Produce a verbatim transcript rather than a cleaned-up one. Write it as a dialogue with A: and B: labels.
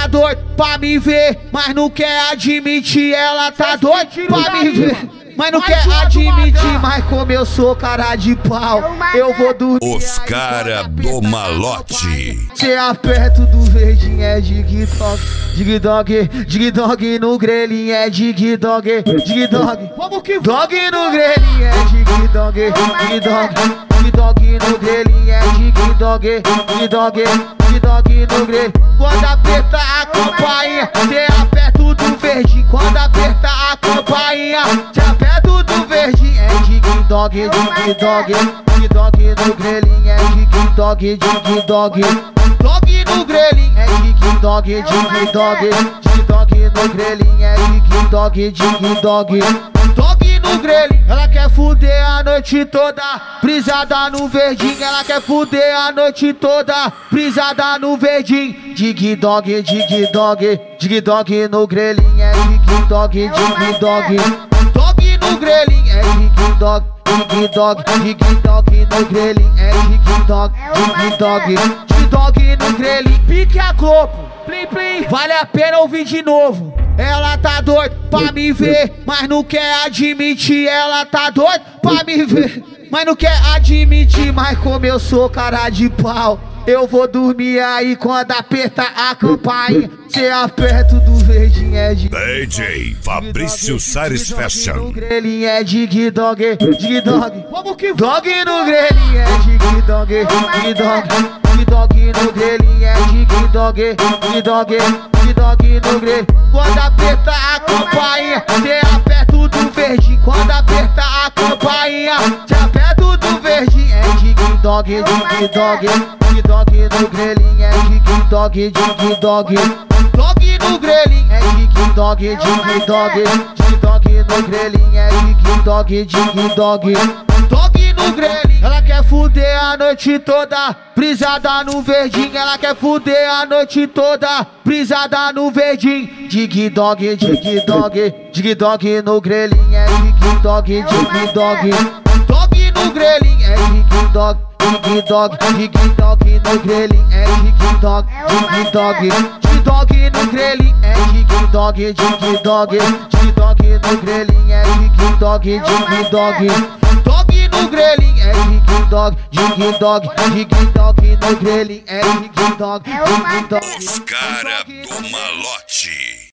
A: doida pra me ver, mas não quer admitir. Ela tá doida pra me ver, mas não quer admitir. Mas como eu sou cara de pau, eu vou dormir.
B: Os cara do malote.
A: Cê aperta do verdinho é dig-dog, dig-dog, dig-dog no grelhinho é dig-dog, dig-dog. Vamos que dog no grelhinho é dig-dog, dig-dog, dig-dog no grelhinho é dig-dog, dig-dog, dig-dog no grelhinho. Quando aperta a campainha, cê aperta o do verdinho. Quando aperta a campainha, cê aperta o do verdinho é dig-dog, dig-dog, dig-dog no grelhinho é dig-dog, dig-dog. Dog no grelhinho é dig-dog, dig-dog, dig-dog no grelhinho é dig-dog, dig-dog. Dog no grelhinho, ela quer fuder a noite toda, brisada no verdinho. Ela quer fuder a noite toda, brisada no verdinho. Dig-dog, dig-dog, dig-dog no grelhinho é dig-dog, dig-dog. Dog no grelhinho é dig-dog, dig-dog, dig-dog no grelhinho é dig-dog, dig-dog. Dig-dog no grelhinho, pique a Globo, plim plim, vale a pena ouvir de novo. Ela tá doida pra me ver, mas não quer admitir. Ela tá doida pra me ver, mas não quer admitir. Mas como eu sou cara de pau, eu vou dormir aí quando aperta a campainha. Cê aperta o do verdinho é dig
B: D J Fabrício Sares Fashion.
A: No grelhinho é dig-dog, dig-dog. Vamos que dog no grelhinho é dig-dog, dig-dog, dig-dog no grelhinho é dig-dog, dig-dog, dig-dog no grelhinho. Quando aperta a campainha, cê aperta o do verdinho. Quando aperta a campainha, cê aperta o do verdinho é dig-dog, dig-dog, dig-dog no grelhinho é dig-dog, dig-dog. Dog no grelhinho é dig-dog, dig-dog, dig-dog no grelhinho é dig-dog, dig-dog. Dog no grelhinho, ela quer fuder a noite toda, brisada no verdinho. Ela quer fuder a noite toda, brisada no verdinho. Dig-dog, dig-dog, dig-dog no grelhinho é dig-dog, dig-dog. Dog no grelhinho é dig-dog, dig-dog, dig-dog no grelhinho é dig-dog, dig-dog. Dig-dog no grelhinho é dig-dog, dig-dog, dig-dog no grelhinho é dig-dog, dig-dog. Dog no grelhinho é dig-dog, dig-dog, dig-dog no grelhinho é dig-dog, dig-dog.
B: Os cara do malote.